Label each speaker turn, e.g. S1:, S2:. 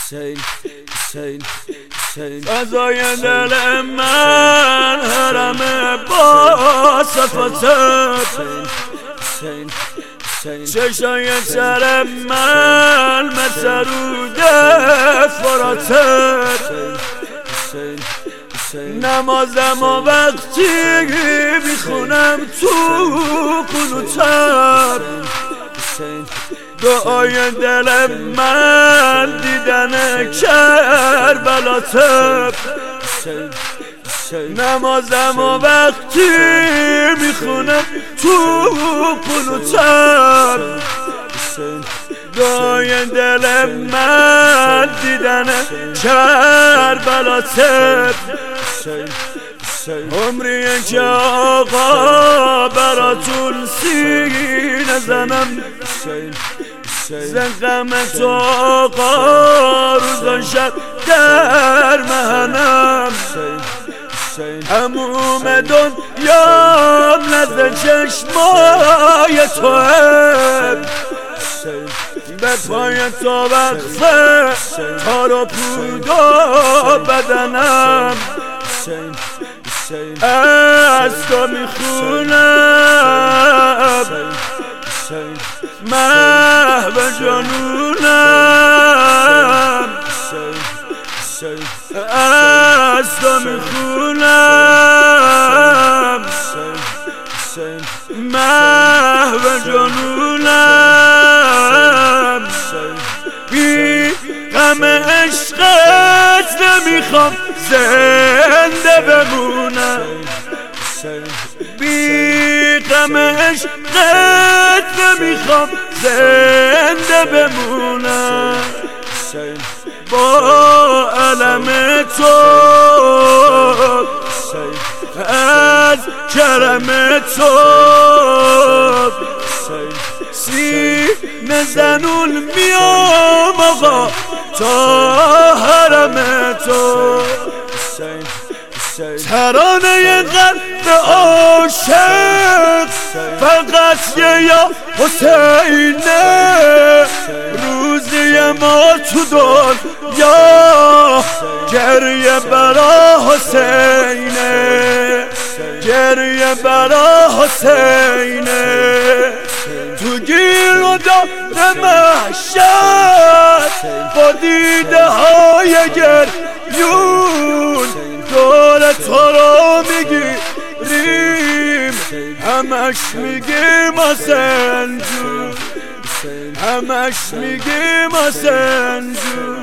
S1: فضای دل من حرم با صفاتت، چشای تر من مسرود فراتت، نمازم و وقتی میخونم تو قنوتت، دعای دل من دیدن کربلاتت، نمازم و وقتی میخونم تو قنوتت، دعای دل من دیدن کربلاتت، عمریه که آقا براتون سینه زنم، زنقمت آقا روزان شب در مهنم، هموم دنیام نزد چشمای توه، به پای تو وقفه تار و پود و بدنم، از تو میخونم محو جنونم، از تو میخونم محو جنونم، بی غم عشقت نمیخوام زنده بمونم، بی غم عشقت نمیخوام زنده بمونم، با علم تو از کرم تو سینه زنون میام آقا تا حرم تو، ترانه قلب عاشق فقط یا حسینه، روزی ما تو دنیا گریه برا حسینه، گریه برا حسینه، تو گیر و دار محشر با دیده های گریون دور تو رو میگیریم، همش میگیم حسین جون، همش میگیم حسین جون.